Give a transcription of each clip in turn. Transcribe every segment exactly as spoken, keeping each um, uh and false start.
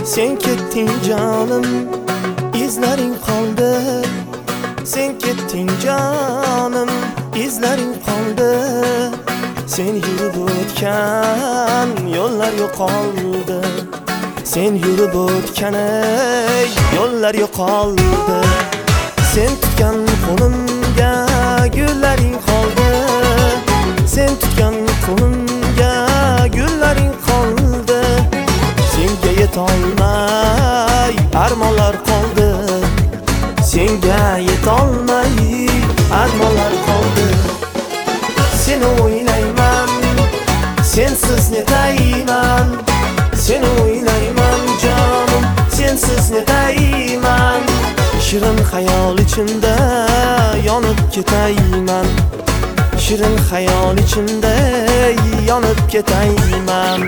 Sen ketding jonim, izlaring qoldi. Sen ketding jonim, izlaring qoldi. Sen yurib o'tgan yo'llar yo'qoldi. Sen yurib o'tgan yo'llar yo'qoldi. Sen tutgan qo'limga gullaring qoldi. Sen tutgan qo'limga gullaring qoldi. Senga yetolmay armonlar qoldi. Senga yetolmay armonlar qoldi. Seni o'ylayman, sensiz netayman. Seni o'ylayman jonim, sensiz netayman. Shirin xayol ichimda yonib ketayman. Shirin xayol ichimda yonib ketayman.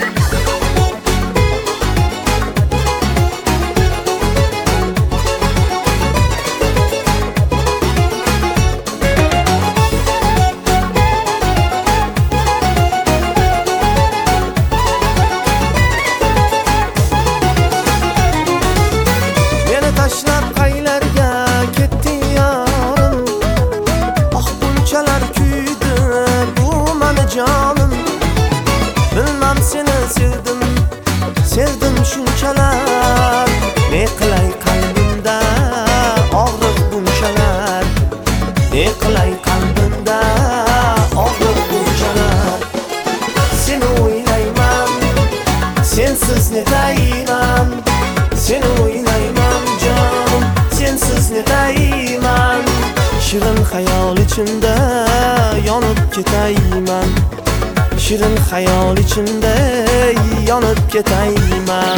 Tashlab qaylarga ketding yorim. Oh bunchalar kuydi bu meni jonim. Bilmam seni sevdim, sevdim shunchalar. Ne qilay qalbimda og'riq bunchalar. Ne qilay qalbimda og'riq bunchalar. Seni o'ylayman, sensiz netayman. Seni o'ylayman jonim, sensiz netayman. Shirin xayol ichimda yonib ketayman. Shirin xayol ichimda yonib ketayman.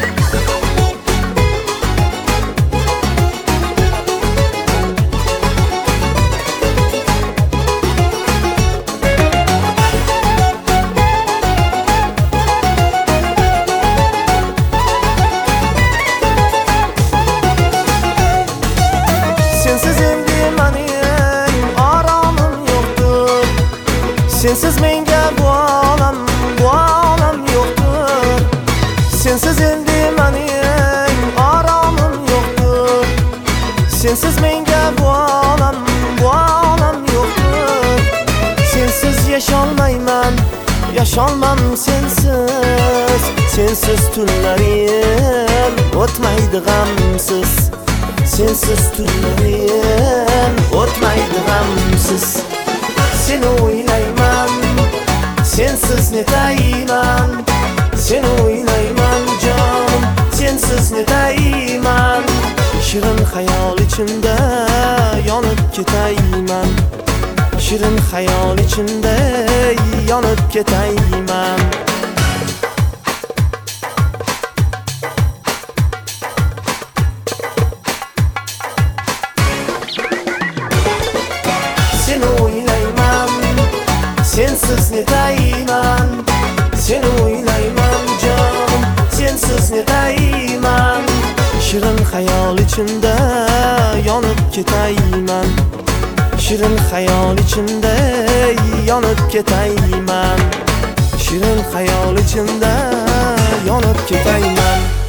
Sensiz menga bu olam, bu olam yo'qdir. Sensiz endi mening oromim yo'qdir. Sensiz menga bu olam, bu olam yo'qdir. Sensiz yasholmayman, yasholmam sensiz. Sensiz tunlarim o'tmaydi g'amsiz. Sensiz tunlarim o'tmaydi g'amsiz. Seni o'ylayman, sensiz netayman. Seni o'ylayman jonim, sensiz netayman. Shirin xayol ichimda yonib ketayman. Shirin xayol ichimda yonib ketayman. Seni o'ylayman, sensiz netayman. Seni o'ylayman jonim, sensiz netayman. Shirin xayol ichimda yonib ketayman. Shirin xayol ichimda yonib ketayman. Shirin xayol ichimda yonib ketayman.